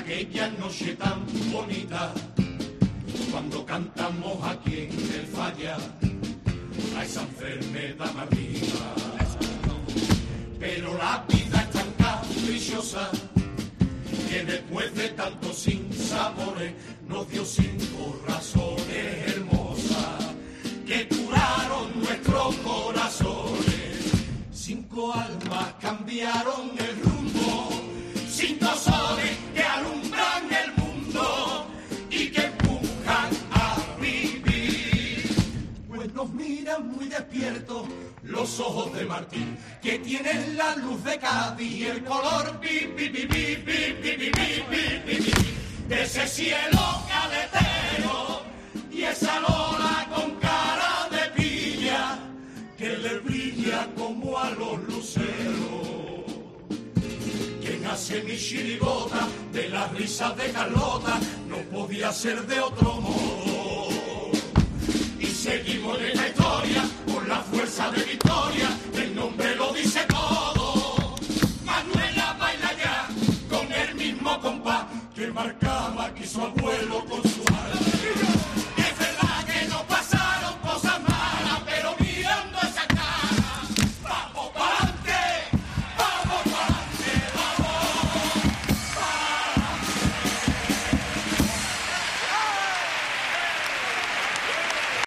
aquella noche tan bonita, cuando cantamos aquí en el Falla a esa enfermedad maldita. Pero la vida es tan caprichosa que después de tantos sinsabores nos dio 5 razones hermosas que curaron nuestros corazones. 5 almas cambiaron el rumbo, 5 soles que alumbran el mundo y que empujan a vivir. Pues nos miran muy despiertos los ojos de Martín, que tienen la luz de Cádiz y el color de ese cielo caletero y esa lola con cara de pilla que le brilla como a los luceros. Quien hace mi chirigota de las risas de Carlota no podía ser de otro modo. Y seguimos en esta historia por la fuerza de victoria del nombre